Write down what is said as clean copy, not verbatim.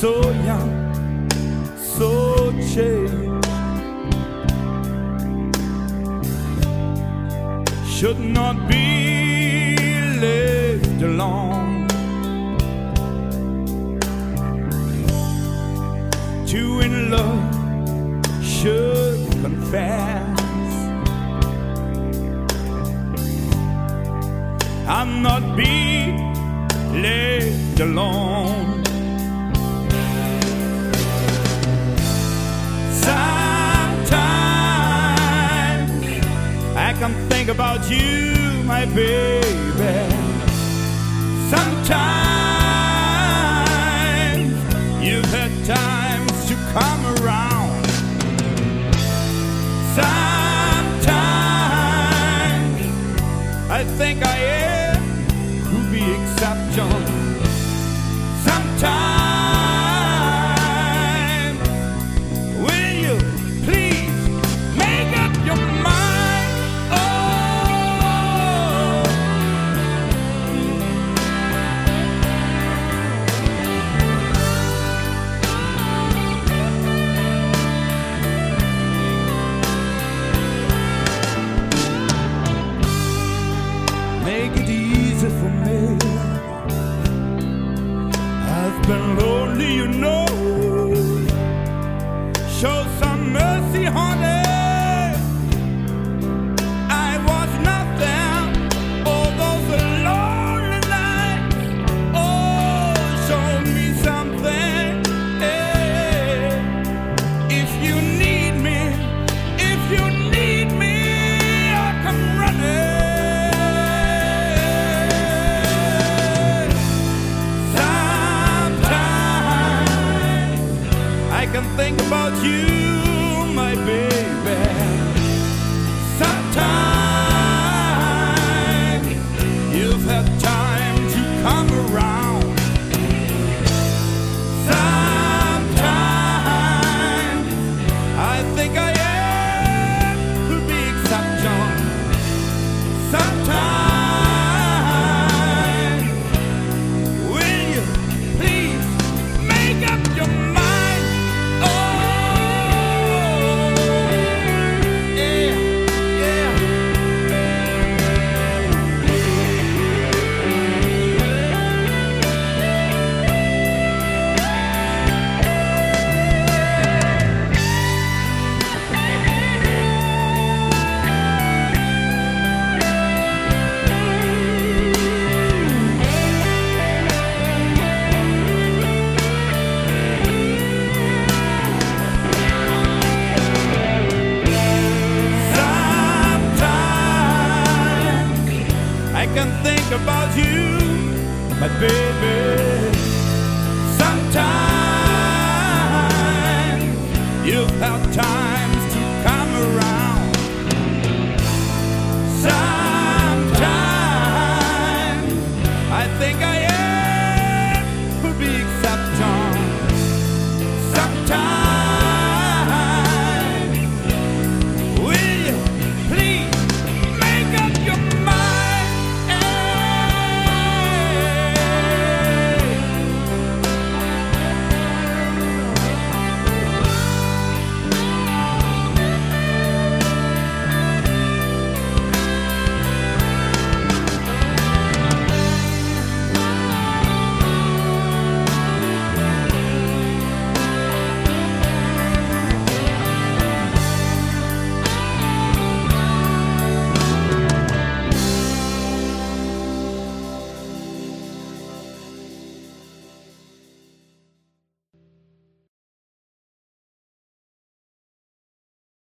so young, so changed, should not be left alone. Two in love should confess, I'll not be left alone. Sometimes I can think about you, my baby. Sometimes you've had times to come around. Sometimes I think I am could be exception. Sometimes will you please make up your mind? Make it easy for me. I've been lonely, you know. Show some mercy, honey. I was nothing. All those lonely nights. Oh, show me something. If you need me, if you need me, I'll come running. I can think about you, my baby. Sometimes you've had time to come around. Sometimes I think I am to be exception. Sometimes will you please make up your mind? I can think about you, my baby. Sometimes you've had times to come around.